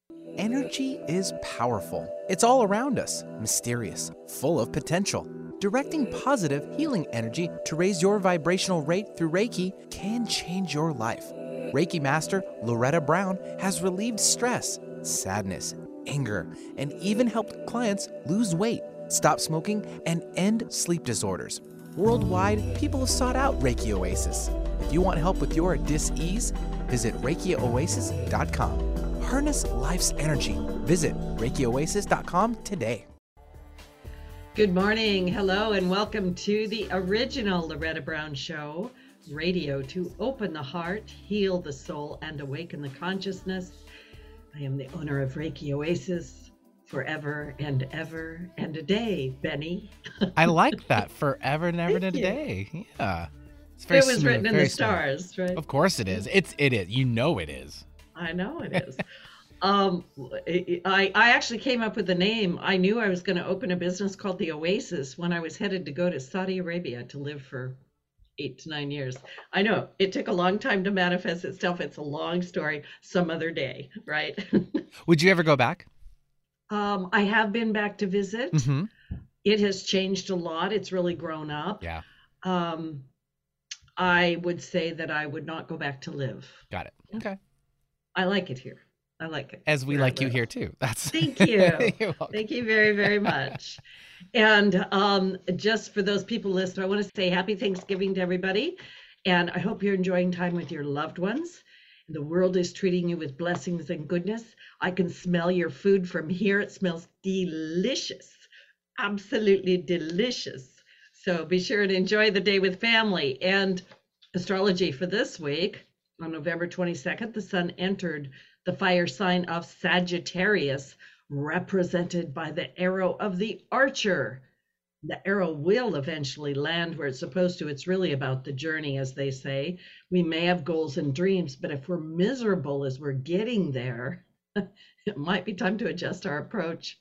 Energy is powerful. It's all around us, mysterious, full of potential. Directing positive, healing energy to raise your vibrational rate through Reiki can change your life. Reiki Master Loretta Brown has relieved stress, sadness, anger, and even helped clients lose weight, stop smoking, and end sleep disorders. Worldwide, people have sought out Reiki Oasis. If you want help with your dis-ease, visit ReikiOasis.com. Harness life's energy. Visit ReikiOasis.com today. Good morning, hello, and welcome to the original Loretta Brown Show, radio to open the heart, heal the soul, and awaken the consciousness. I am the owner of Reiki Oasis, forever and ever and a day, Benny. I like that, forever and ever and a day. Yeah, it's very It was smooth, written in very the smooth. stars, right? Of course it is. It is. You know it is. I know it is. I actually came up with the name. I knew I was going to open a business called the Oasis when I was headed to go to Saudi Arabia to live for 8 to 9 years. I know it took a long time to manifest itself. It's a long story, some other day, right? Would you ever go back? I have been back to visit. Mm-hmm. It has changed a lot. It's really grown up. Yeah. I would say that I would not go back to live. Got it. Okay. I like it here. I like it. As we like you here too. That's. Thank you. You're welcome. Thank you very, very much. And just for those people listening, I want to say happy Thanksgiving to everybody. And I hope you're enjoying time with your loved ones. The world is treating you with blessings and goodness. I can smell your food from here. It smells delicious. Absolutely delicious. So be sure to enjoy the day with family. And astrology for this week, on November 22nd, the sun entered the fire sign of Sagittarius, represented by the arrow of the archer. The arrow will eventually land where it's supposed to. It's really about the journey, as they say. We may have goals and dreams, but if we're miserable as we're getting there, it might be time to adjust our approach.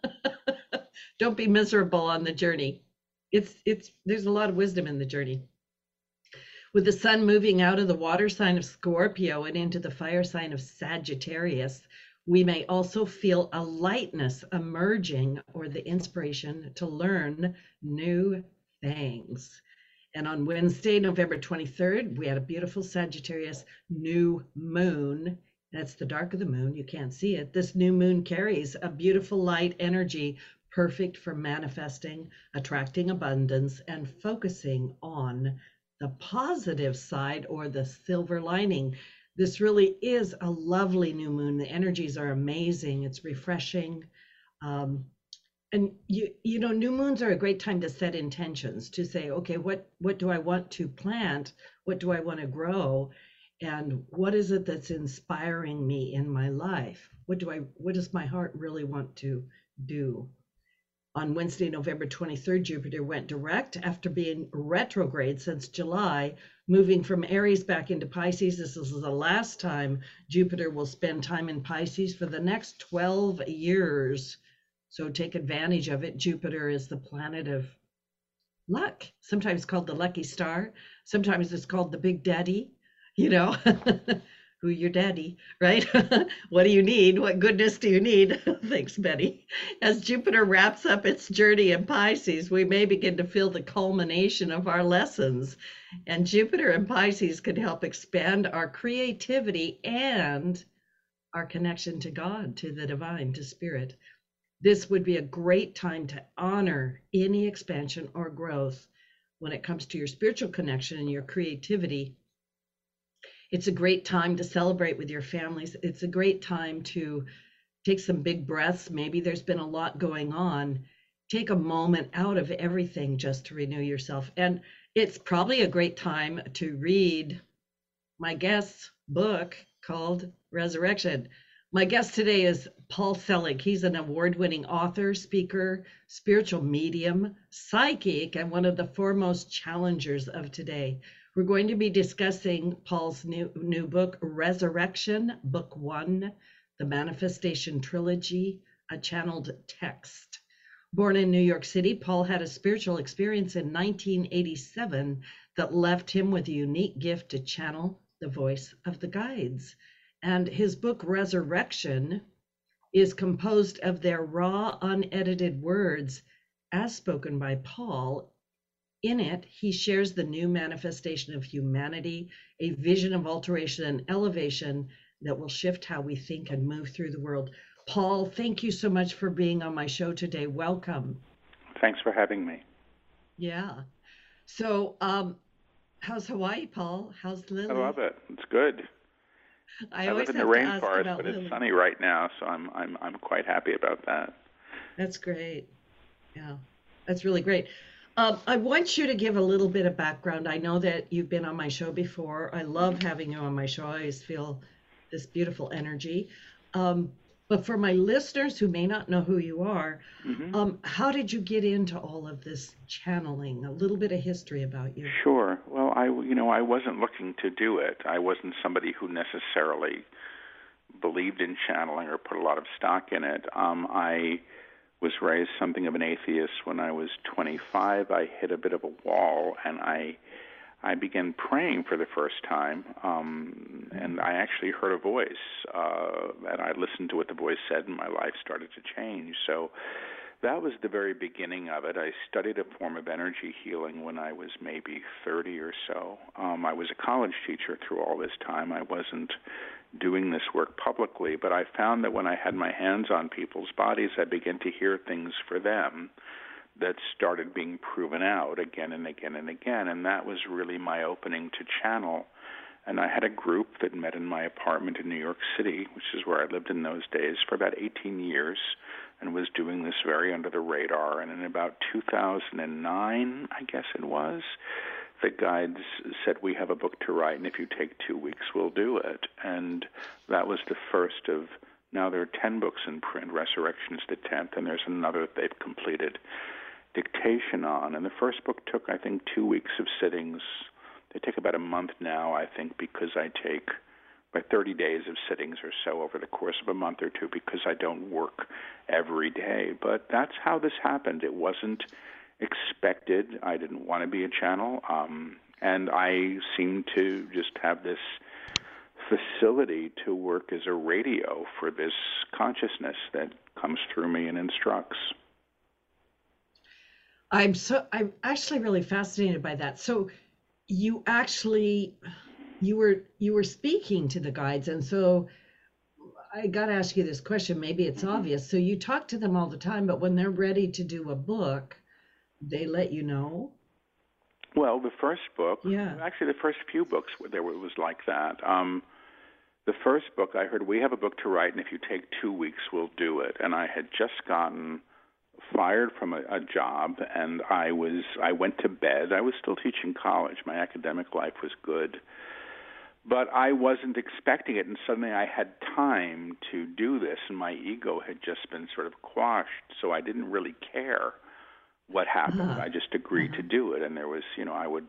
Don't be miserable on the journey. There's a lot of wisdom in the journey. With the sun moving out of the water sign of Scorpio and into the fire sign of Sagittarius, we may also feel a lightness emerging or the inspiration to learn new things. And on Wednesday, November 23rd, we had a beautiful Sagittarius new moon. That's the dark of the moon. You can't see it. This new moon carries a beautiful light energy, perfect for manifesting, attracting abundance, and focusing on the positive side or the silver lining. This really is a lovely new moon. The energies are amazing. It's refreshing. And you know, new moons are a great time to set intentions, to say, okay, what do I want to plant? What do I want to grow? And what is it that's inspiring me in my life? What does my heart really want to do? On Wednesday, November 23rd, Jupiter went direct after being retrograde since July, moving from Aries back into Pisces. This is the last time Jupiter will spend time in Pisces for the next 12 years. So take advantage of it. Jupiter is the planet of luck, sometimes called the lucky star. Sometimes it's called the big daddy, you know. Who your daddy, right? What do you need? What goodness do you need? Thanks, Betty. As Jupiter wraps up its journey in Pisces, we may begin to feel the culmination of our lessons. And Jupiter in Pisces could help expand our creativity and our connection to God, to the divine, to spirit. This would be a great time to honor any expansion or growth when it comes to your spiritual connection and your creativity. It's a great time to celebrate with your families. It's a great time to take some big breaths. Maybe there's been a lot going on. Take a moment out of everything just to renew yourself. And it's probably a great time to read my guest's book called Resurrection. My guest today is Paul Selig. He's an award-winning author, speaker, spiritual medium, psychic, and one of the foremost challengers of today. We're going to be discussing Paul's new book, Resurrection, Book 1, The Manifestation Trilogy, a channeled text. Born in New York City, Paul had a spiritual experience in 1987 that left him with a unique gift to channel the voice of the guides. And his book, Resurrection, is composed of their raw, unedited words as spoken by Paul. In it, he shares the new manifestation of humanity, a vision of alteration and elevation that will shift how we think and move through the world. Paul, thank you so much for being on my show today. Welcome. Thanks for having me. Yeah. So, how's Hawaii, Paul? How's I Lily? love it. It's good. I I live always in the have to ask rainforest, about but it's Lily. sunny right now, so I'm quite happy about that. That's great. Yeah, that's really great. I want you to give a little bit of background. I know that you've been on my show before. I love having you on my show. I always feel this beautiful energy. Um, but for my listeners who may not know who you are, hmm how did you get into all of this channeling? A little bit of history about you. Sure. Well, I wasn't looking to do it. I wasn't somebody who necessarily believed in channeling or put a lot of stock in it. I was raised something of an atheist when I was 25. I hit a bit of a wall, and I began praying for the first time, and I actually heard a voice, and I listened to what the voice said, and my life started to change. So that was the very beginning of it. I studied a form of energy healing when I was maybe 30 or so. I was a college teacher through all this time. I wasn't doing this work publicly, but I found that when I had my hands on people's bodies, I began to hear things for them that started being proven out again and again and again, and that was really my opening to channel. And I had a group that met in my apartment in New York City, which is where I lived in those days, for about 18 years, and was doing this very under the radar. And in about 2009, I guess it was, the guides said, we have a book to write, and if you take 2 weeks, we'll do it. And that was the first of, now there are 10 books in print. Resurrection is the 10th, and there's another that they've completed dictation on. And the first book took, I think, 2 weeks of sittings. They take about a month now, I think, because I take by 30 days of sittings or so over the course of a month or two because I don't work every day. But that's how this happened. It wasn't expected. I didn't want to be a channel. And I seemed to just have this facility to work as a radio for this consciousness that comes through me and instructs. I'm actually really fascinated by that. So you actually you were speaking to the guides, and so I got to ask you this question. Maybe it's obvious. So you talk to them all the time, but when they're ready to do a book, they let you know? Well, the first book, Yeah. actually the first few books, it was like that. The first book, I heard, we have a book to write, and if you take 2 weeks, we'll do it. And I had just gotten fired from a job, and I went to bed. I was still teaching college. My academic life was good. But I wasn't expecting it, and suddenly I had time to do this, and my ego had just been sort of quashed, so I didn't really care what happened. Uh-huh. I just agreed to do it, and there was, I would,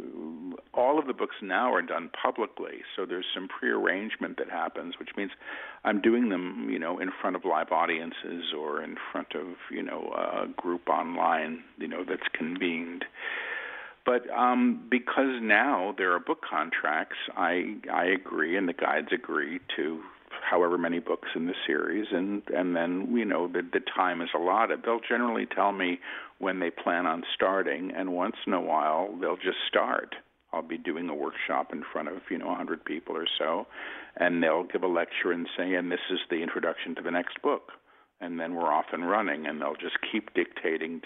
all of the books now are done publicly, so there's some prearrangement that happens, which means I'm doing them, in front of live audiences or in front of, a group online, that's convened. But because now there are book contracts, I agree, and the guides agree to however many books in the series, and then the time is allotted. They'll generally tell me when they plan on starting, and once in a while they'll just start. I'll be doing a workshop in front of 100 people or so, and they'll give a lecture and say, and this is the introduction to the next book. And then we're off and running, and they'll just keep dictating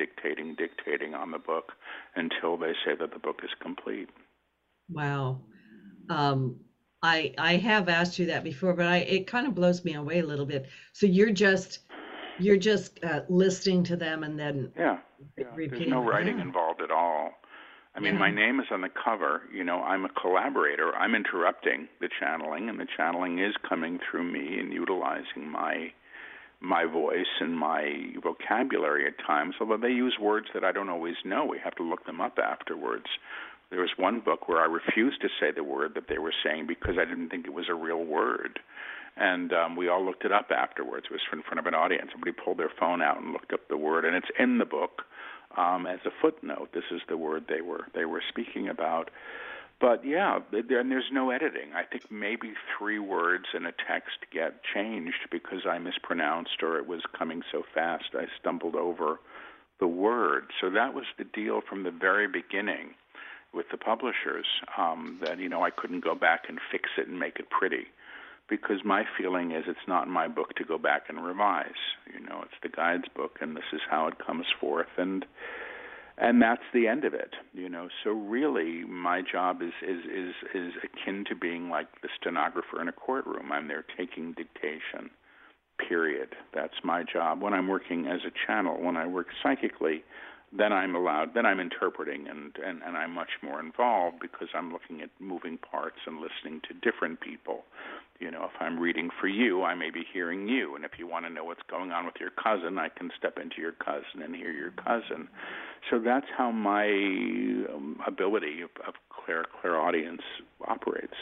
on the book until they say that the book is complete. Wow. Um, I have asked you that before, but it kind of blows me away a little bit. So you're just listening to them and then Yeah. repeating. There's no writing involved at all. I mean, my name is on the cover. I'm a collaborator. I'm interrupting the channeling, and the channeling is coming through me and utilizing my voice and my vocabulary at times, although they use words that I don't always know. We have to look them up afterwards. There was one book where I refused to say the word that they were saying because I didn't think it was a real word. And we all looked it up afterwards. It was in front of an audience. Somebody pulled their phone out and looked up the word, and it's in the book as a footnote. This is the word they were speaking about. But yeah, and there's no editing. I think maybe 3 words in a text get changed because I mispronounced or it was coming so fast I stumbled over the word. So that was the deal from the very beginning with the publishers, that, I couldn't go back and fix it and make it pretty, because my feeling is it's not my book to go back and revise. It's the guide's book, and this is how it comes forth, and that's the end of it. So really, my job is akin to being like the stenographer in a courtroom. I'm there taking dictation. Period. That's my job. When I'm working as a channel, when I work psychically, then I'm interpreting, and I'm much more involved because I'm looking at moving parts and listening to different people. If I'm reading for you, I may be hearing you, and if you want to know what's going on with your cousin, I can step into your cousin and hear your cousin. So that's how my ability of clairaudience operates.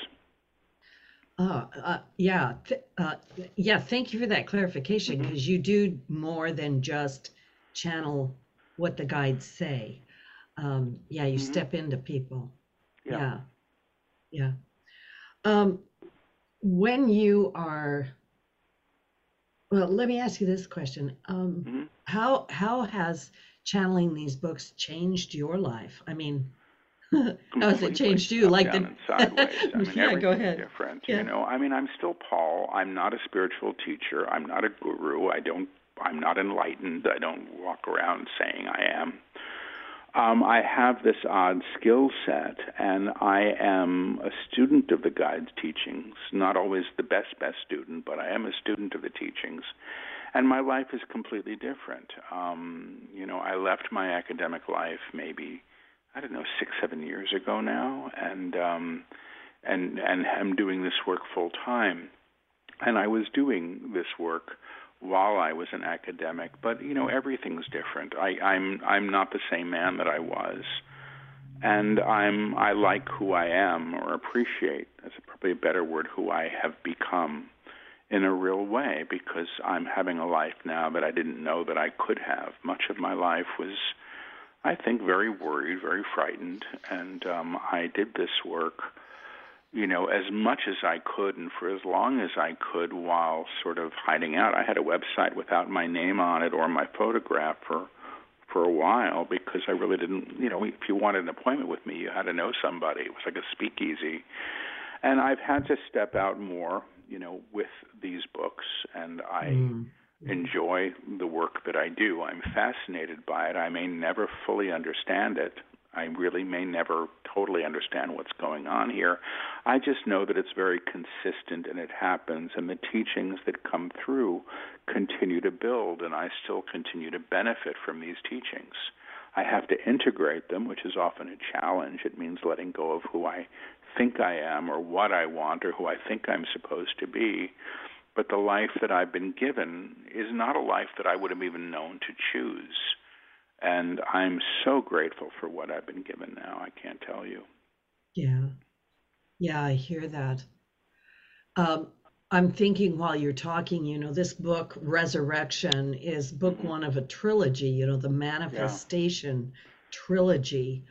Yeah. Thank you for that clarification, because you do more than just channel what the guides say. You step into people. Yeah. When you are, well, let me ask you this question. How has channeling these books changed your life? I mean, how has it changed you? Up, down, and sideways. Go ahead. Different. I'm still Paul. I'm not a spiritual teacher. I'm not a guru. I'm not enlightened. I don't walk around saying I am. I have this odd skill set, and I am a student of the guide's teachings. Not always the best student, but I am a student of the teachings. And my life is completely different. I left my academic life maybe, 6-7 years ago now, and I'm doing this work full time. And I was doing this work while I was an academic, but everything's different. I'm not the same man that I was, and I like who I am, or appreciate, that's probably a better word, who I have become in a real way, because I'm having a life now that I didn't know that I could have. Much of my life was, I think, very worried, very frightened, and I did this work as much as I could and for as long as I could while sort of hiding out. I had a website without my name on it or my photograph for a while, because I really didn't, if you wanted an appointment with me, you had to know somebody. It was like a speakeasy. And I've had to step out more, with these books, and I enjoy the work that I do. I'm fascinated by it. I may never fully understand it. I really may never totally understand what's going on here. I just know that it's very consistent, and it happens, and the teachings that come through continue to build, and I still continue to benefit from these teachings. I have to integrate them, which is often a challenge. It means letting go of who I think I am, or what I want, or who I think I'm supposed to be. But the life that I've been given is not a life that I would have even known to choose. And I'm so grateful for what I've been given now. I can't tell you. Yeah, I hear that. I'm thinking while you're talking, this book, Resurrection, is book one of a trilogy, the Manifestation trilogy.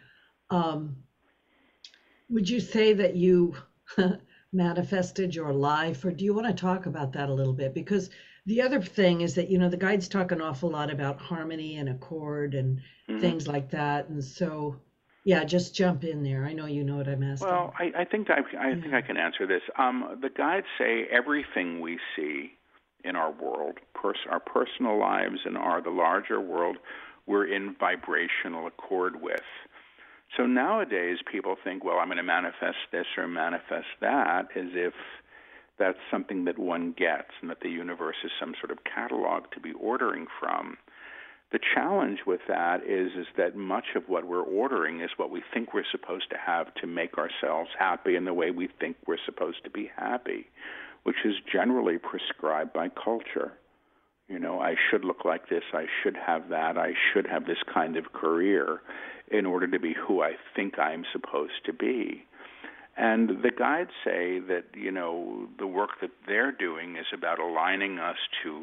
Would you say that you manifested your life, or do you want to talk about that a little bit? Because the other thing is that, the guides talk an awful lot about harmony and accord and things like that. And so, just jump in there. I know you know what I'm asking. Well, I think I can answer this. The guides say everything we see in our world, our personal lives and the larger world, we're in vibrational accord with. So nowadays people think, well, I'm going to manifest this or manifest that, as if that's something that one gets and that the universe is some sort of catalog to be ordering from. The challenge with that is that much of what we're ordering is what we think we're supposed to have to make ourselves happy in the way we think we're supposed to be happy, which is generally prescribed by culture. I should look like this, I should have that, I should have this kind of career in order to be who I think I'm supposed to be. And the guides say that, the work that they're doing is about aligning us to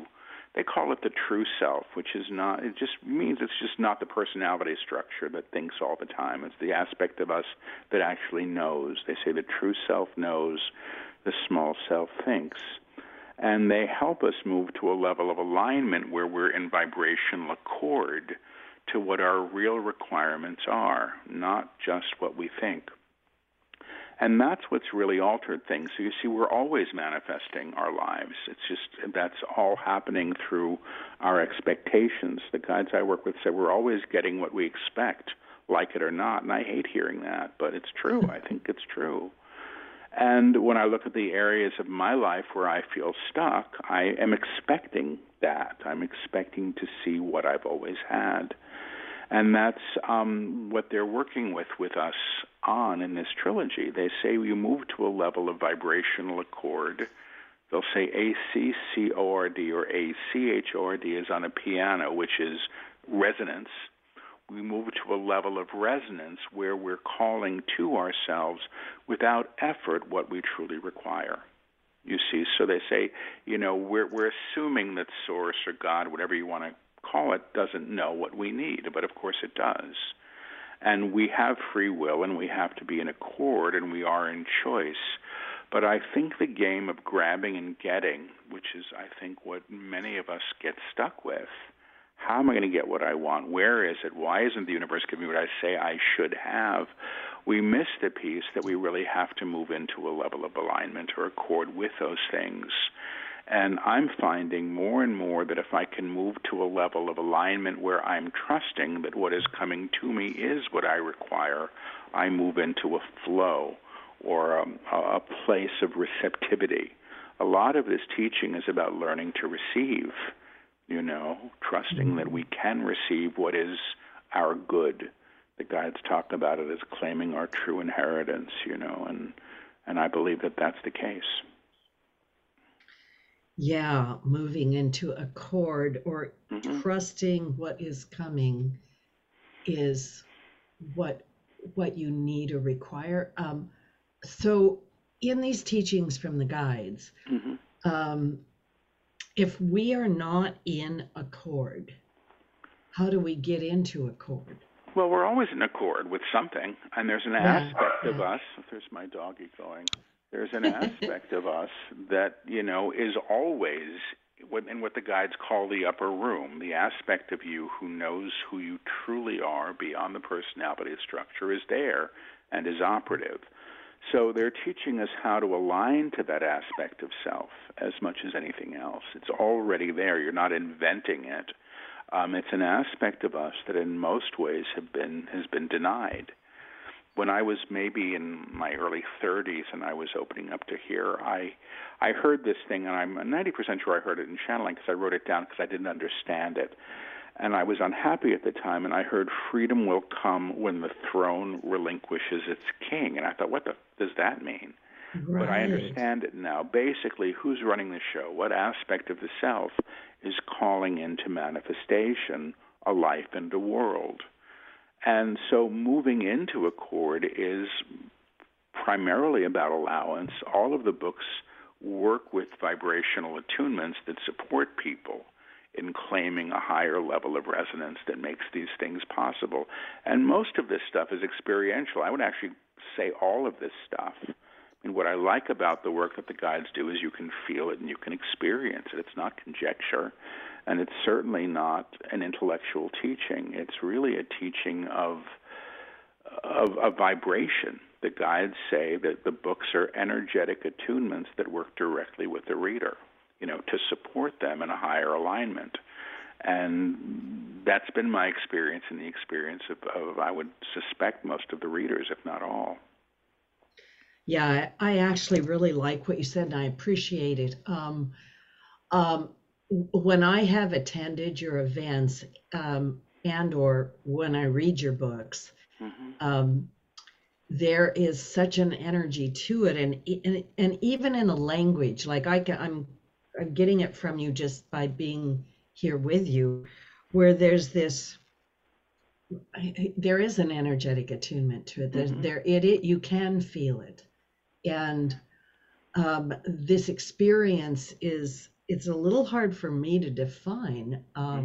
They call it the true self, which is not, it just means it's just not the personality structure that thinks all the time. It's the aspect of us that actually knows. They say the true self knows, the small self thinks. And they help us move to a level of alignment where we're in vibrational accord to what our real requirements are, not just what we think. And that's what's really altered things. So you see, we're always manifesting our lives. It's just, that's all happening through our expectations. The guides I work with say we're always getting what we expect, like it or not. And I hate hearing that, but it's true. I think it's true. And when I look at the areas of my life where I feel stuck, I am expecting that. I'm expecting to see what I've always had. And that's what they're working with us on in this trilogy. They say you move to a level of vibrational accord. They'll say A-C-C-O-R-D or A-C-H-O-R-D is on a piano, which is resonance. We move to a level of resonance where we're calling to ourselves without effort what we truly require. You see, so they say, we're assuming that Source or God, whatever you want to call it, doesn't know what we need, but of course it does. And we have free will, and we have to be in accord, and we are in choice. But I think the game of grabbing and getting, which is, I think, what many of us get stuck with, how am I going to get what I want? Where is it? Why isn't the universe giving me what I say I should have? We miss the piece that we really have to move into a level of alignment or accord with those things. And I'm finding more and more that if I can move to a level of alignment where I'm trusting that what is coming to me is what I require, I move into a flow or a place of receptivity. A lot of this teaching is about learning to receive, trusting that we can receive what is our good. The guides talk about it as claiming our true inheritance, and I believe that that's the case. Yeah, moving into accord or trusting what is coming is what you need or require. So in these teachings from the guides, if we are not in accord, how do we get into accord? Well, we're always in accord with something, and there's an aspect of us, there's my doggy going, there's an aspect of us that, is always in what the guides call the upper room. The aspect of you who knows who you truly are beyond the personality structure is there and is operative. So they're teaching us how to align to that aspect of self as much as anything else. It's already there. You're not inventing it. It's an aspect of us that in most ways has been denied. When I was maybe in my early 30s and I was opening up to hear, I heard this thing, and I'm 90% sure I heard it in channeling because I wrote it down because I didn't understand it. And I was unhappy at the time, and I heard freedom will come when the throne relinquishes its king. And I thought, what does that mean? Right. But I understand it now. Basically, who's running the show? What aspect of the self is calling into manifestation a life and a world? And so moving into accord is primarily about allowance. All of the books work with vibrational attunements that support people in claiming a higher level of resonance that makes these things possible. And most of this stuff is experiential. I would actually say all of this stuff. And what I like about the work that the guides do is you can feel it and you can experience it. It's not conjecture, and it's certainly not an intellectual teaching. It's really a teaching of vibration. The guides say that the books are energetic attunements that work directly with the reader, to support them in a higher alignment. And that's been my experience and the experience of I would suspect, most of the readers, if not all. Yeah, I actually really like what you said, and I appreciate it. When I have attended your events and or when I read your books, there is such an energy to it, and even in the language, like I'm getting it from you just by being here with you, where there is an energetic attunement to it. You can feel it, and this experience is it's a little hard for me to define.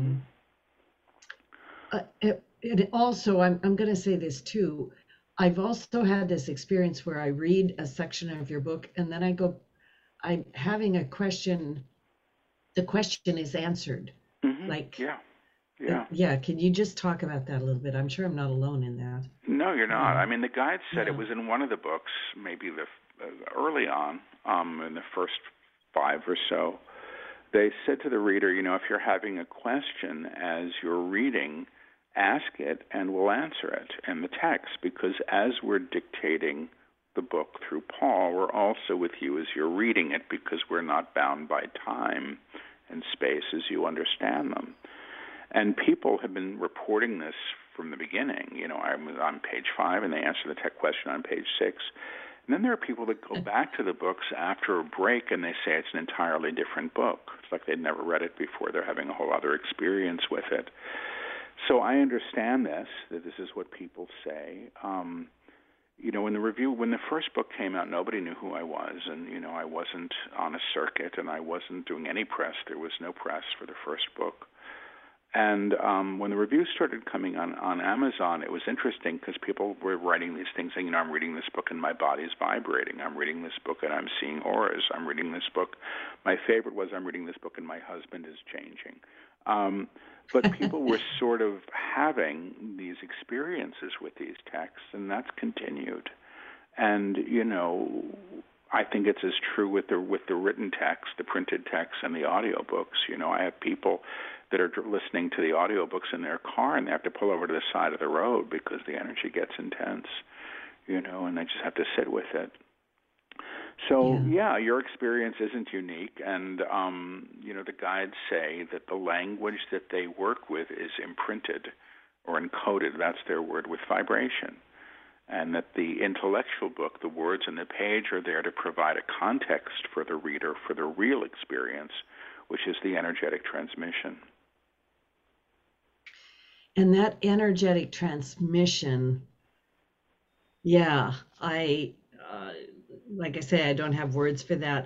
And also, I'm going to say this too. I've also had this experience where I read a section of your book and then I'm having a question. The question is answered. Like, Yeah. Can you just talk about that a little bit? I'm sure I'm not alone in that. No, you're not. I mean, the guide said it was in one of the books, maybe early on, in the first 5 or so. They said to the reader, if you're having a question as you're reading, ask it and we'll answer it in the text, because as we're dictating the book through Paul, we're also with you as you're reading it, because we're not bound by time and space as you understand them. And people have been reporting this from the beginning. I'm on page 5 and they answer the tech question on page 6. And then there are people that go back to the books after a break and they say it's an entirely different book. It's like they'd never read it before. They're having a whole other experience with it. So I understand that this is what people say. When the first book came out, nobody knew who I was, and, I wasn't on a circuit, and I wasn't doing any press. There was no press for the first book. And when the reviews started coming on Amazon, it was interesting because people were writing these things saying, I'm reading this book and my body's vibrating. I'm reading this book and I'm seeing auras. I'm reading this book. My favorite was, I'm reading this book and my husband is changing. But people were sort of having these experiences with these texts, and that's continued. And, I think it's as true with the written text, the printed text, and the audiobooks. I have people that are listening to the audiobooks in their car, and they have to pull over to the side of the road because the energy gets intense, and they just have to sit with it. So, your experience isn't unique, and, the guides say that the language that they work with is imprinted or encoded, that's their word, with vibration, and that the intellectual book, the words on the page, are there to provide a context for the reader for the real experience, which is the energetic transmission. And that energetic transmission, like I say, I don't have words for that.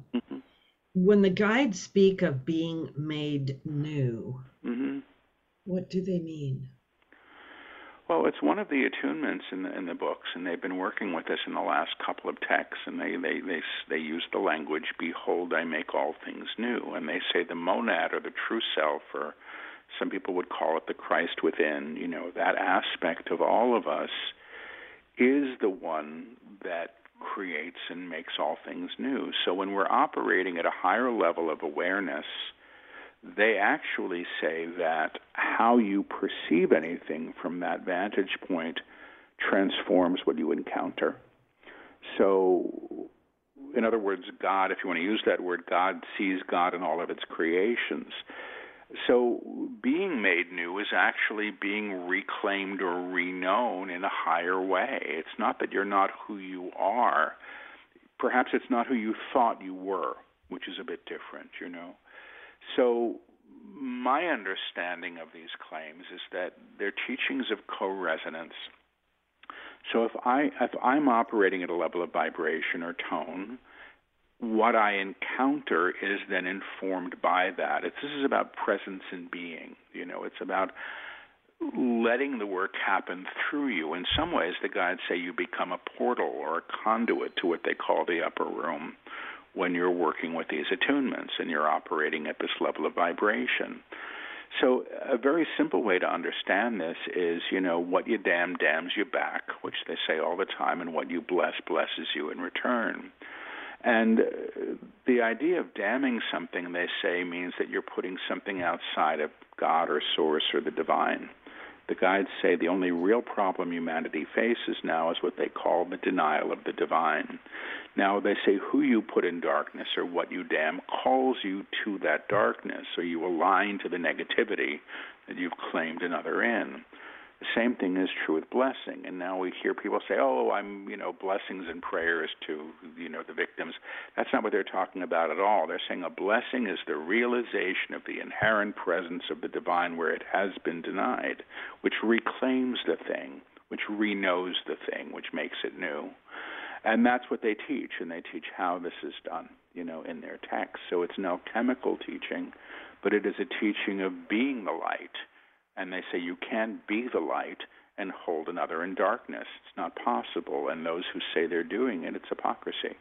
When the guides speak of being made new, what do they mean? Well, it's one of the attunements in the books, and they've been working with us in the last couple of texts, and they use the language, behold, I make all things new. And they say the monad, or the true self, or some people would call it the Christ within, that aspect of all of us is the one that creates and makes all things new. So when we're operating at a higher level of awareness, they actually say that how you perceive anything from that vantage point transforms what you encounter. So, in other words, God, if you want to use that word, God sees God in all of its creations. So being made new is actually being reclaimed or reknown in a higher way. It's not that you're not who you are. Perhaps it's not who you thought you were, which is a bit different, So my understanding of these claims is that they're teachings of co-resonance. So if I'm operating at a level of vibration or tone, what I encounter is then informed by that. This is about presence and being. It's about letting the work happen through you. In some ways, the guides say you become a portal or a conduit to what they call the upper room when you're working with these attunements and you're operating at this level of vibration. So a very simple way to understand this is, what you damn damns you back, which they say all the time, and what you bless blesses you in return. And the idea of damning something, they say, means that you're putting something outside of God or Source or the divine. The guides say the only real problem humanity faces now is what they call the denial of the divine. Now, they say who you put in darkness or what you damn calls you to that darkness, so you align to the negativity that you've claimed another in. The same thing is true with blessing. And now we hear people say, I'm, blessings and prayers to, the victims. That's not what they're talking about at all. They're saying a blessing is the realization of the inherent presence of the divine where it has been denied, which reclaims the thing, which reknows the thing, which makes it new. And that's what they teach, and they teach how this is done. in their text. So it's no chemical teaching, but it is a teaching of being the light. And they say you can't be the light and hold another in darkness. It's not possible. And those who say they're doing it, it's hypocrisy.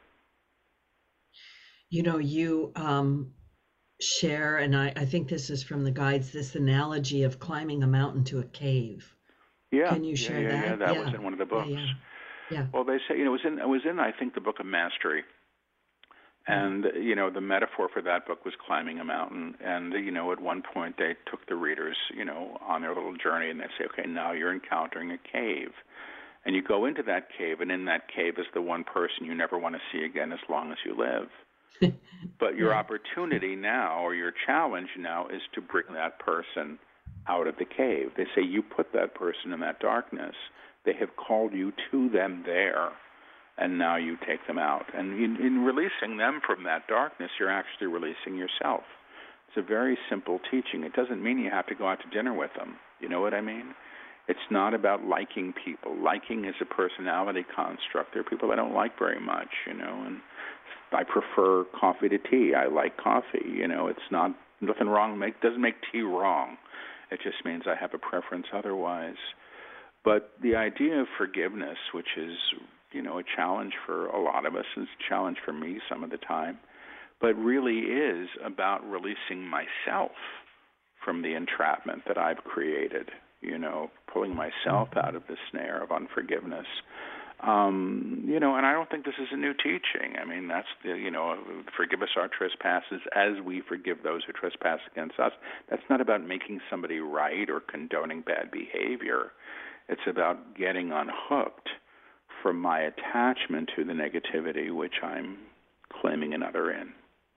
You share, and I think this is from the guides, this analogy of climbing a mountain to a cave. Yeah. Can you share that? Yeah, that was in one of the books. Yeah. Well, they say, it was in, I think, the Book of Mastery. And, the metaphor for that book was climbing a mountain. And, at one point they took the readers, on their little journey, and they say, okay, now you're encountering a cave. And you go into that cave, and in that cave is the one person you never want to see again as long as you live. But your opportunity now, or your challenge now, is to bring that person out of the cave. They say you put that person in that darkness. They have called you to them there, and now you take them out. And in releasing them from that darkness, you're actually releasing yourself. It's a very simple teaching. It doesn't mean you have to go out to dinner with them. You know what I mean? It's not about liking people. Liking is a personality construct. There are people I don't like very much, and I prefer coffee to tea. I like coffee. It's not nothing wrong. Doesn't make tea wrong. It just means I have a preference otherwise. But the idea of forgiveness, which is, a challenge for a lot of us, and it's a challenge for me some of the time, but really is about releasing myself from the entrapment that I've created, pulling myself out of the snare of unforgiveness. And I don't think this is a new teaching. I mean, that's forgive us our trespasses as we forgive those who trespass against us. That's not about making somebody right or condoning bad behavior. It's about getting unhooked from my attachment to the negativity which I'm claiming another in.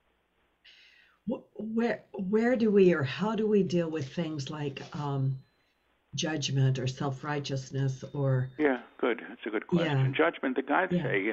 Where do we, or how do we deal with things like judgment or self-righteousness or... Yeah, good. That's a good question. Yeah. Judgment, the guides say,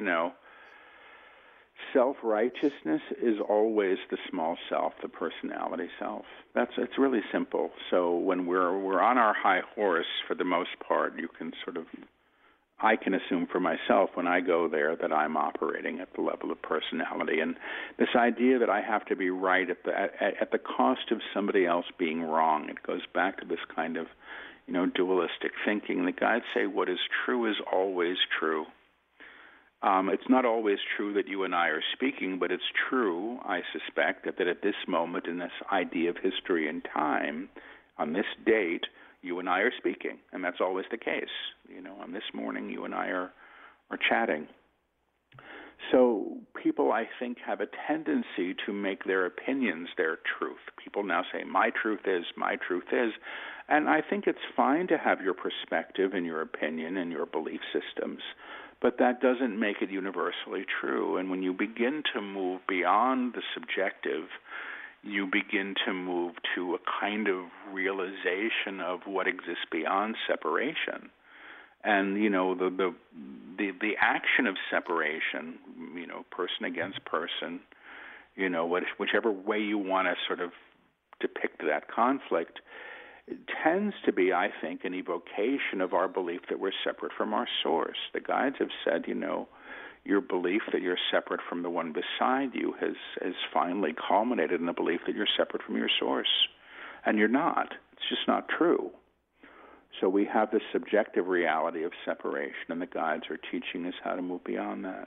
self-righteousness is always the small self, the personality self. It's really simple. So when we're on our high horse, for the most part, I can assume for myself when I go there that I'm operating at the level of personality. And this idea that I have to be right at the cost of somebody else being wrong, it goes back to this kind of dualistic thinking. The guides say what is true is always true. It's not always true that you and I are speaking, but it's true, I suspect, that at this moment in this idea of history and time, on this date, you and I are speaking, and that's always the case. On this morning, you and I are chatting. So people, I think, have a tendency to make their opinions their truth. People now say, my truth is, and I think it's fine to have your perspective and your opinion and your belief systems, but that doesn't make it universally true. And when you begin to move beyond the subjective, you begin to move to a kind of realization of what exists beyond separation. And, the action of separation, person against person, whichever way you want to sort of depict that conflict, it tends to be, I think, an evocation of our belief that we're separate from our source. The guides have said, your belief that you're separate from the one beside you has finally culminated in the belief that you're separate from your source. And you're not. It's just not true. So we have this subjective reality of separation, and the guides are teaching us how to move beyond that.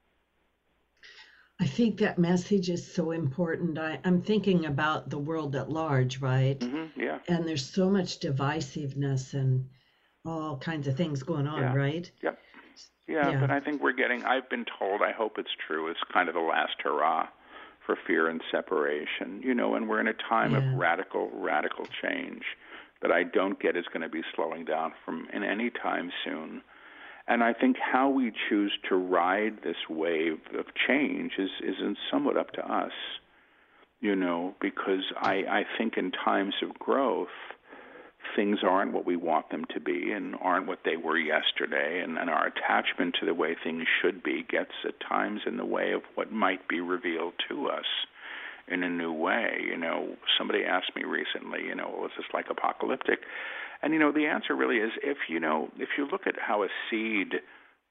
I think that message is so important. I'm thinking about the world at large, right? Mm-hmm, yeah. And there's so much divisiveness and all kinds of things going on, right? Yep. Yeah, but I think I've been told, I hope it's true, it's kind of the last hurrah for fear and separation, and we're in a time of radical change that I don't get is going to be slowing down in any time soon. And I think how we choose to ride this wave of change is somewhat up to us, because I think in times of growth, things aren't what we want them to be and aren't what they were yesterday, and our attachment to the way things should be gets at times in the way of what might be revealed to us in a new way. Somebody asked me recently, is this like apocalyptic? And, the answer really is if you look at how a seed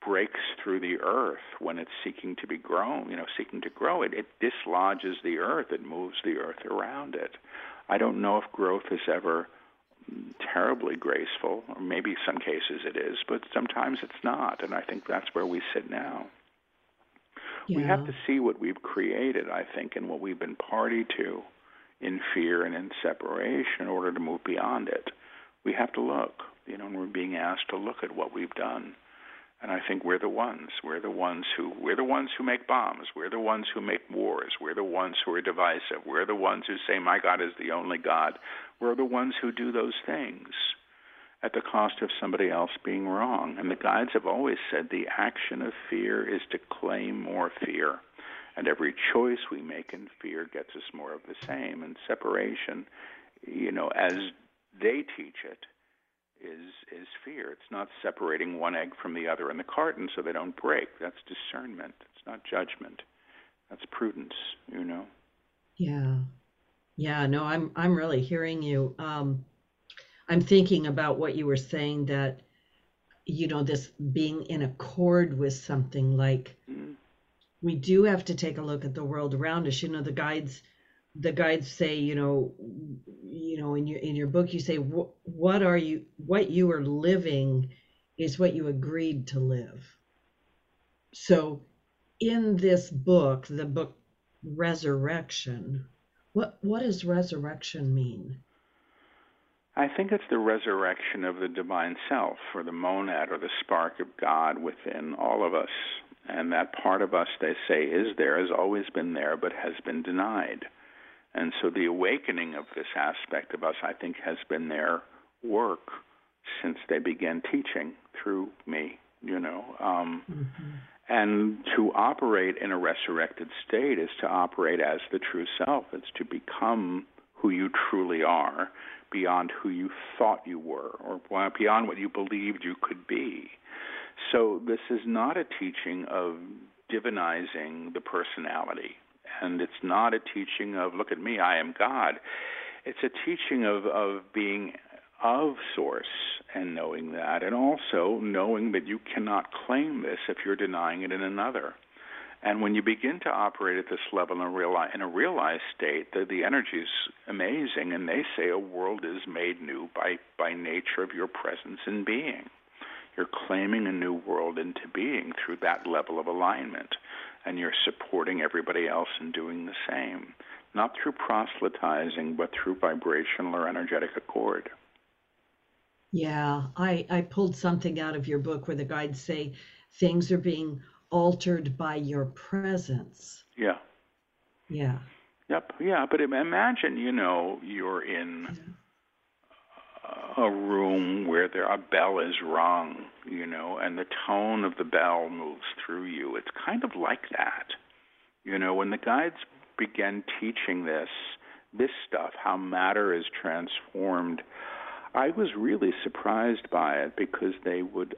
breaks through the earth when it's seeking to be grown, seeking to grow. It dislodges the earth. It moves the earth around it. I don't know if growth is ever terribly graceful, or maybe some cases it is, but sometimes it's not, and I think that's where we sit now. Yeah. We have to see what we've created, I think, and what we've been party to in fear and in separation in order to move beyond it. We have to look, and we're being asked to look at what we've done. And I think we're the ones. We're the ones who make bombs. We're the ones who make wars. We're the ones who are divisive. We're the ones who say, my God is the only God. We're the ones who do those things at the cost of somebody else being wrong. And the guides have always said the action of fear is to claim more fear. And every choice we make in fear gets us more of the same. And separation, as they teach it, is fear. It's not separating one egg from the other in the carton so they don't break. That's discernment. It's not judgment. That's prudence, Yeah. Yeah, no, I'm really hearing you. I'm thinking about what you were saying, that, this being in accord with something, like we do have to take a look at the world around us. The guides say, in your book, you say, what you are living is what you agreed to live. So in this book, the book Resurrection, what does resurrection mean? I think it's the resurrection of the divine self, or the monad, or the spark of God within all of us. And that part of us, they say, is there, has always been there, but has been denied. And so the awakening of this aspect of us, I think, has been their work since they began teaching through me, And to operate in a resurrected state is to operate as the true self. It's to become who you truly are, beyond who you thought you were, or beyond what you believed you could be. So this is not a teaching of divinizing the personality. And it's not a teaching of, look at me, I am God. It's a teaching of being of Source and knowing that, and also knowing that you cannot claim this if you're denying it in another. And when you begin to operate at this level in a realized state, the energy is amazing, and they say a world is made new by nature of your presence and being. You're claiming a new world into being through that level of alignment, and you're supporting everybody else in doing the same, not through proselytizing, but through vibrational or energetic accord. Yeah, I pulled something out of your book where the guides say things are being altered by your presence. Yeah. Yeah. Yep. Yeah, but imagine, you're in a room where a bell is rung, and the tone of the bell moves through you. It's kind of like that. When the guides began teaching this stuff, how matter is transformed, I was really surprised by it, because they would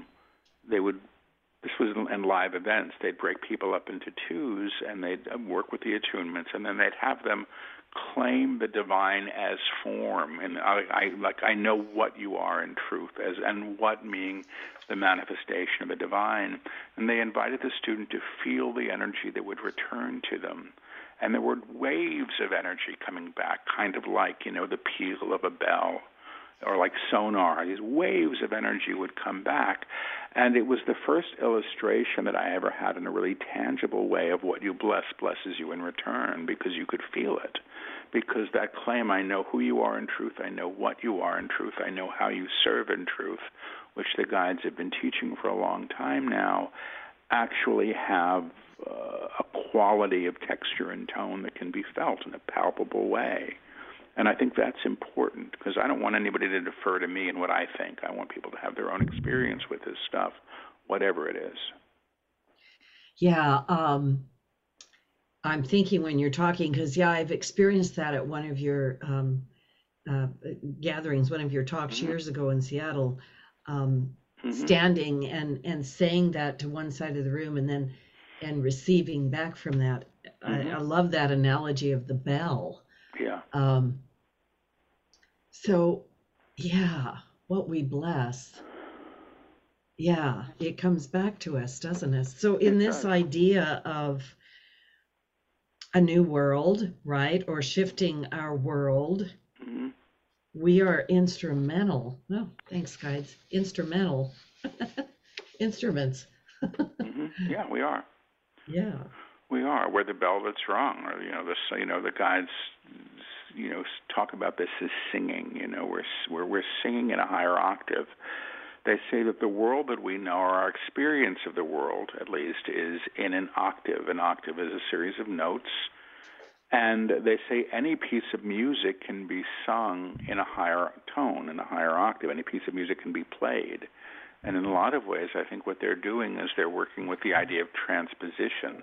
this was in live events, they'd break people up into twos, and they'd work with the attunements, and then they'd have them claim the divine as form. And I know what you are in truth, and what meaning the manifestation of the divine. And they invited the student to feel the energy that would return to them. And there were waves of energy coming back, kind of like, the peal of a bell, or like sonar. These waves of energy would come back. And it was the first illustration that I ever had in a really tangible way of what you bless blesses you in return, because you could feel it. Because that claim, I know who you are in truth, I know what you are in truth, I know how you serve in truth, which the guides have been teaching for a long time now, actually have a quality of texture and tone that can be felt in a palpable way. And I think that's important, because I don't want anybody to defer to me in what I think. I want people to have their own experience with this stuff, whatever it is. Yeah, I'm thinking when you're talking, because, I've experienced that at one of your gatherings, one of your talks years ago in Seattle, standing and saying that to one side of the room, and receiving back from that. I love that analogy of the bell. Yeah. So, what we bless. Yeah, it comes back to us, doesn't it? So in It this does. idea of a new world, right, or shifting our world, Hmm. we are instrumental. No, thanks, guides. Instrumental instruments. Hmm. Yeah, we are. Yeah. We are. Where the velvet's wrong, or the guides, talk about this as singing. We're singing in a higher octave. They say that the world that we know, or our experience of the world, at least, is in an octave. An octave is a series of notes, and they say any piece of music can be sung in a higher tone, in a higher octave. Any piece of music can be played. And in a lot of ways, I think what they're doing is they're working with the idea of transposition,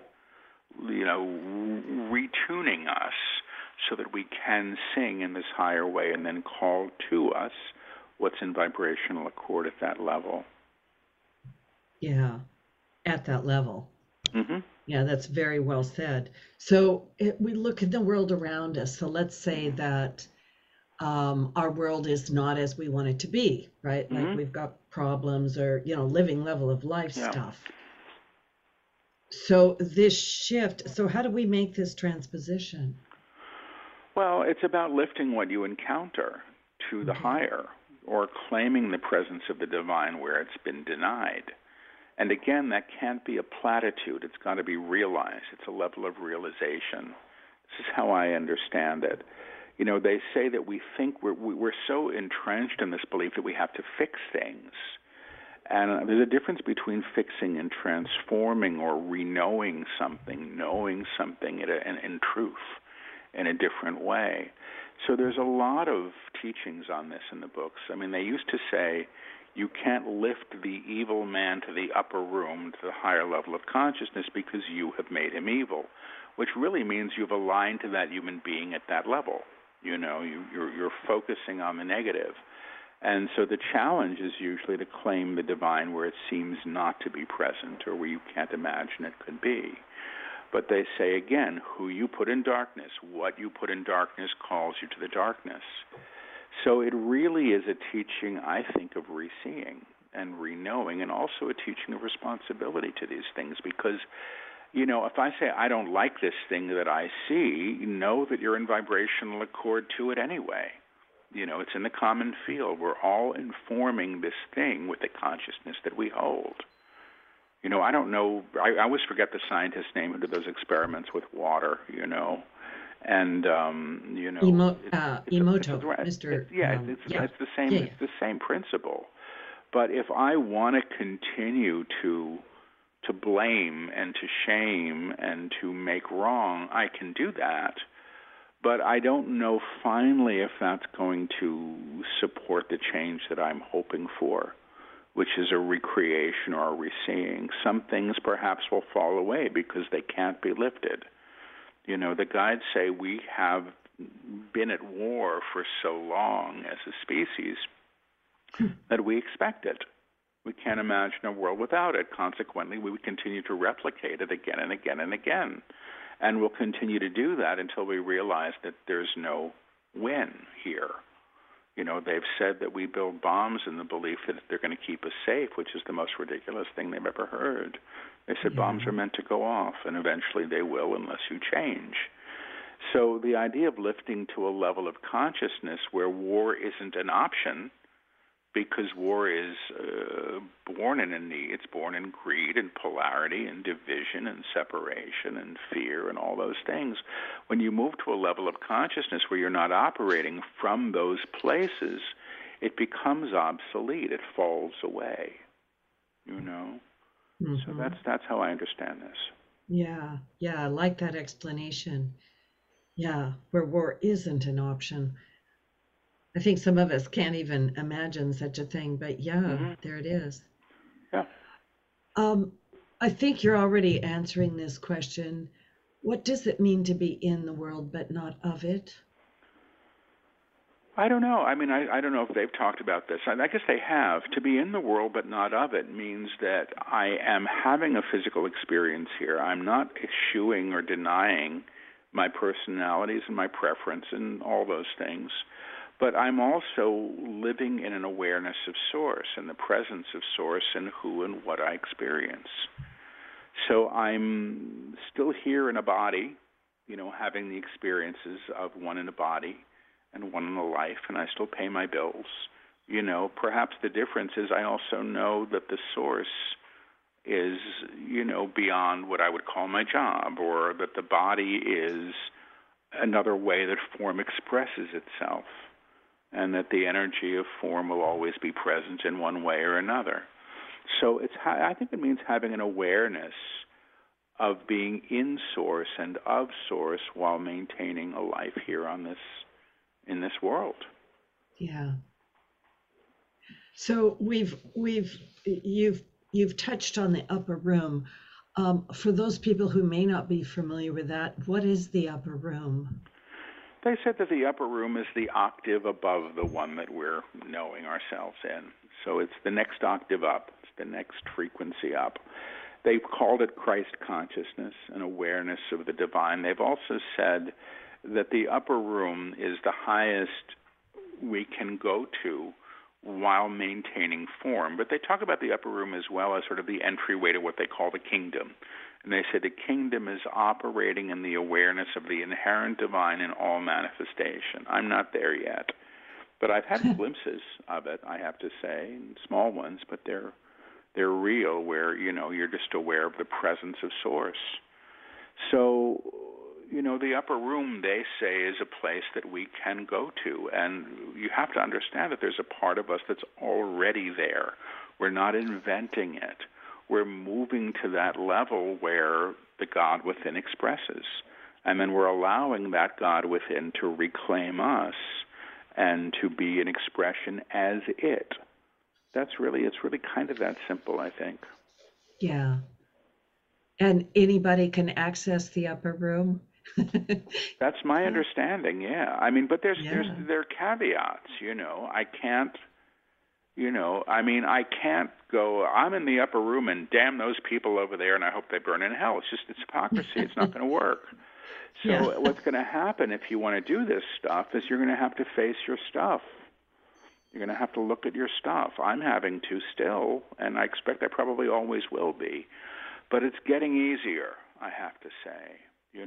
retuning us so that we can sing in this higher way and then call to us what's in vibrational accord at that level. Yeah. At that level. Mm-hmm. Yeah, that's very well said. So we look at the world around us. So let's say that our world is not as we want it to be, right? Like Mm-hmm. we've got problems or, living level of life Yeah. stuff. So this shift, so how do we make this transposition? Well, it's about lifting what you encounter to the Okay. higher, or claiming the presence of the divine where it's been denied. And again, that can't be a platitude. It's got to be realized. It's a level of realization. This is how I understand it. They say that we think we're so entrenched in this belief that we have to fix things. And there's a difference between fixing and transforming, or re-knowing something, knowing something in truth in a different way. So there's a lot of teachings on this in the books. I mean, they used to say you can't lift the evil man to the upper room, to the higher level of consciousness, because you have made him evil, which really means you've aligned to that human being at that level. You're focusing on the negative. And so the challenge is usually to claim the divine where it seems not to be present, or where you can't imagine it could be. But they say again, who you put in darkness, what you put in darkness calls you to the darkness. So it really is a teaching, I think, of re-seeing and re-knowing, and also a teaching of responsibility to these things. Because, if I say I don't like this thing that I see, know that you're in vibrational accord to it anyway. It's in the common field. We're all informing this thing with the consciousness that we hold. I don't know. I always forget the scientist's name who did those experiments with water. And Emoto, Mr. Yeah, it's the same. yeah, It's yeah. the same principle. But if I want to continue to blame and to shame and to make wrong, I can do that. But I don't know finally if that's going to support the change that I'm hoping for, which is a recreation or a reseeing. Some things perhaps will fall away because they can't be lifted. The guides say we have been at war for so long as a species that we expect it. We can't imagine a world without it. Consequently, we would continue to replicate it again and again and again. And we'll continue to do that until we realize that there's no win here. They've said that we build bombs in the belief that they're going to keep us safe, which is the most ridiculous thing they've ever heard. They said bombs are meant to go off, and eventually they will unless you change. So the idea of lifting to a level of consciousness where war isn't an option, because war is born in a need. It's born in greed and polarity and division and separation and fear and all those things. When you move to a level of consciousness where you're not operating from those places, it becomes obsolete. It falls away. Mm-hmm. So that's how I understand this. Yeah, I like that explanation. Yeah, where war isn't an option. I think some of us can't even imagine such a thing, but there it is. Yeah. I think you're already answering this question. What does it mean to be in the world but not of it? I don't know. I mean, I don't know if they've talked about this. I guess they have. To be in the world but not of it means that I am having a physical experience here. I'm not eschewing or denying my personalities and my preference and all those things. But I'm also living in an awareness of Source and the presence of Source and who and what I experience. So I'm still here in a body, having the experiences of one in a body and one in a life, and I still pay my bills. Perhaps the difference is I also know that the Source is, beyond what I would call my job, or that the body is another way that form expresses itself, and that the energy of form will always be present in one way or another. So I think it means having an awareness of being in Source and of Source while maintaining a life here in this world. Yeah. So you've touched on the upper room. For those people who may not be familiar with that, what is the upper room? They said that the upper room is the octave above the one that we're knowing ourselves in. So it's the next octave up. It's the next frequency up. They've called it Christ consciousness, an awareness of the divine. They've also said that the upper room is the highest we can go to while maintaining form. But they talk about the upper room as well as sort of the entryway to what they call the kingdom. And they say the kingdom is operating in the awareness of the inherent divine in all manifestation. I'm not there yet, but I've had glimpses of it, I have to say, small ones, but they're real, where, you're just aware of the presence of Source. So, the upper room, they say, is a place that we can go to. And you have to understand that there's a part of us that's already there. We're not inventing it. We're moving to that level where the God within expresses. And then we're allowing that God within to reclaim us and to be an expression as it. It's really kind of that simple, I think. Yeah. And anybody can access the upper room? That's my understanding, yeah. I mean, but there are caveats, I can't, I can't go, I'm in the upper room and damn those people over there and I hope they burn in hell. It's hypocrisy. It's not going to work. So what's going to happen if you want to do this stuff is you're going to have to face your stuff. You're going to have to look at your stuff. I'm having to still, and I expect I probably always will be. But it's getting easier, I have to say.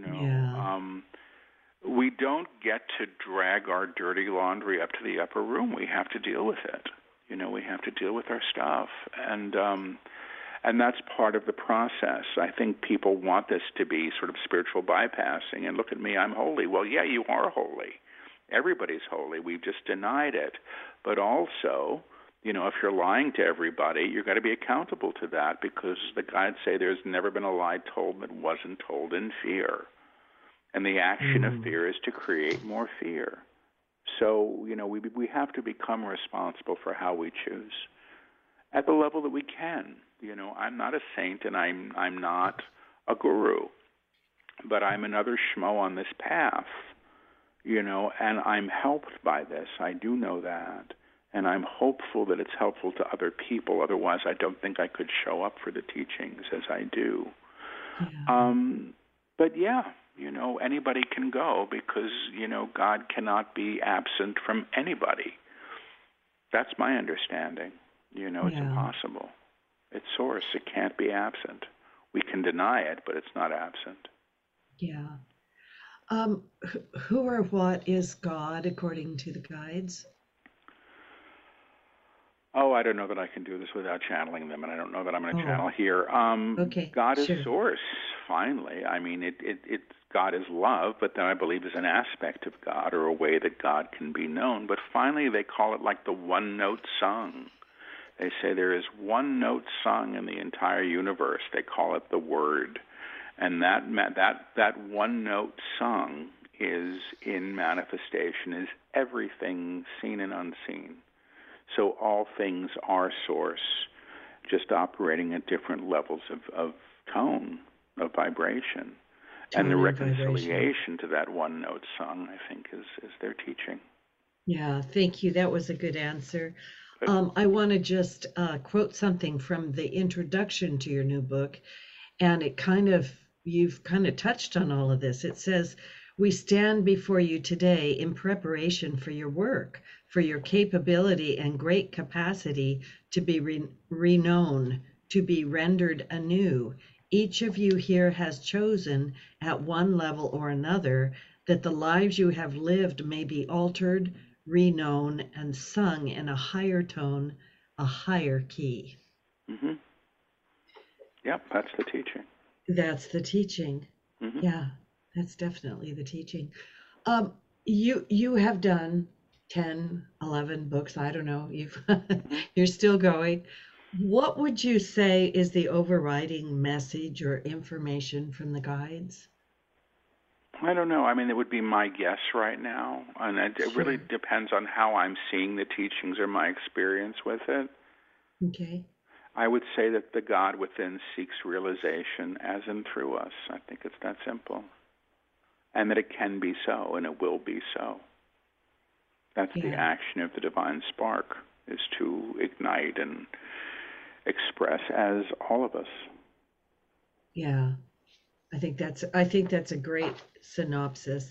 We don't get to drag our dirty laundry up to the upper room. We have to deal with it. We have to deal with our stuff. And that's part of the process. I think people want this to be sort of spiritual bypassing. And look at me, I'm holy. Well, yeah, you are holy. Everybody's holy. We've just denied it. But also, if you're lying to everybody, you've got to be accountable to that, because the guides say there's never been a lie told that wasn't told in fear. And the action of fear is to create more fear. So, we have to become responsible for how we choose at the level that we can. I'm not a saint and I'm not a guru, but I'm another schmo on this path, and I'm helped by this. I do know that. And I'm hopeful that it's helpful to other people. Otherwise, I don't think I could show up for the teachings as I do. Yeah. But yeah, anybody can go, because, God cannot be absent from anybody. That's my understanding. It's impossible. It's Source. It can't be absent. We can deny it, but it's not absent. Yeah. Who or what is God according to the guides? Oh, I don't know that I can do this without channeling them, and I don't know that I'm going to channel here. Okay. God is Source, finally. I mean, God is love, but then I believe is an aspect of God, or a way that God can be known. But finally, they call it like the one-note song. They say there is one note sung in the entire universe. They call it the Word. And that one-note song is in manifestation, is everything seen and unseen. So all things are Source, just operating at different levels of tone, of vibration. And the reconciliation to that one-note song, I think, is their teaching. Yeah, thank you. That was a good answer. I want to just quote something from the introduction to your new book, and you've kind of touched on all of this. It says, We stand before you today in preparation for your work, for your capability and great capacity to be renowned, to be rendered anew. Each of you here has chosen at one level or another that the lives you have lived may be altered, reknown, and sung in a higher tone, a higher key. Mm-hmm. Yep, that's the teaching. That's the teaching. Mm-hmm. Yeah, that's definitely the teaching. You have done 10, 11 books. I don't know. You're still going. What would you say is the overriding message or information from the guides? I don't know. I mean, it would be my guess right now. And it really depends on how I'm seeing the teachings or my experience with it. Okay. I would say that the God within seeks realization as in through us. I think it's that simple. And that it can be so, and it will be so. That's the action of the divine spark, is to ignite and express as all of us. Yeah. I think that's a great synopsis.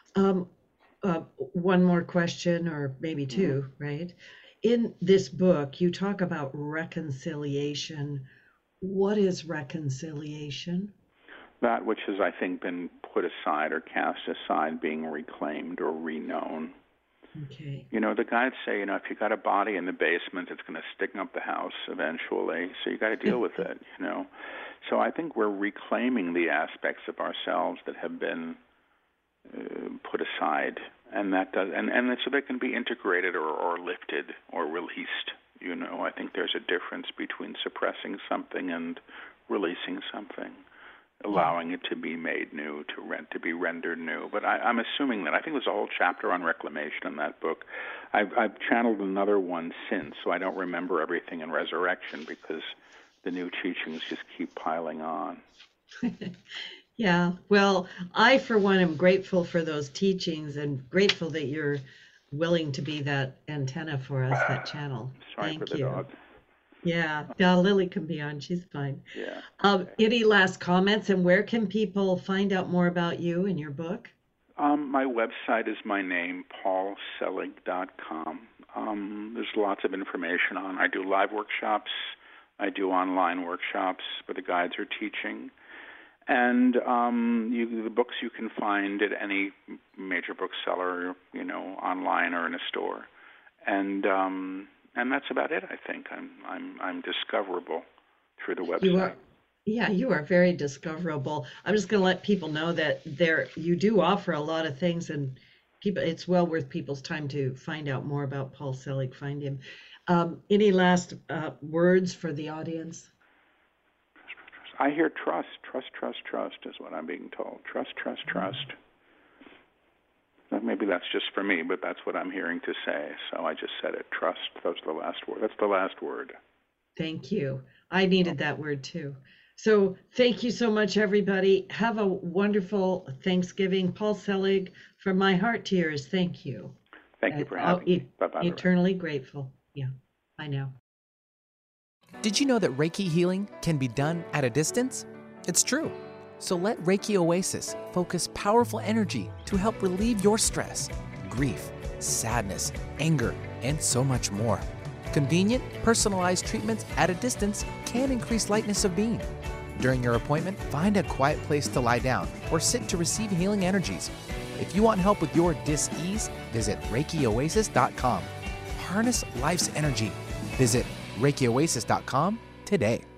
One more question, or maybe two, right? In this book, you talk about reconciliation. What is reconciliation? That which has, I think, been put aside or cast aside, being reclaimed or reknown. Okay. You know, the guides say, if you got a body in the basement, it's going to stick up the house eventually. So you got to deal with it, So I think we're reclaiming the aspects of ourselves that have been put aside, and that does, and so they can be integrated or lifted or released. I think there's a difference between suppressing something and releasing something, allowing it to be made new, to be rendered new. But I'm assuming that, I think there's a whole chapter on reclamation in that book. I've channeled another one since, so I don't remember everything in Resurrection because the new teachings just keep piling on. Yeah, well, I, for one, am grateful for those teachings and grateful that you're willing to be that antenna for us, that channel. Sorry Thank for the you. dog. Yeah, Lily can be on. She's fine. Yeah. Any last comments, and where can people find out more about you and your book? My website is my name, paulselig.com. There's lots of information on. I do live workshops. I do online workshops where the guides are teaching. And the books you can find at any major bookseller, online or in a store. And that's about it, I think. I'm discoverable through the website. You are very discoverable. I'm just going to let people know that you do offer a lot of things, and it's well worth people's time to find out more about Paul Selig, find him. Any last words for the audience? I hear trust is what I'm being told. Trust. Maybe that's just for me, but that's what I'm hearing to say. So I just said it. Trust. That's the last word. That's the last word. Thank you. I needed that word too. So thank you so much, everybody. Have a wonderful Thanksgiving. Paul Selig, from my heart to yours, thank you. Thank you for having me. Bye-bye. Eternally grateful. Yeah. Bye now. Did you know that Reiki healing can be done at a distance? It's true. So let Reiki Oasis focus powerful energy to help relieve your stress, grief, sadness, anger, and so much more. Convenient, personalized treatments at a distance can increase lightness of being. During your appointment, find a quiet place to lie down or sit to receive healing energies. If you want help with your dis-ease, visit ReikiOasis.com. Harness life's energy. Visit ReikiOasis.com today.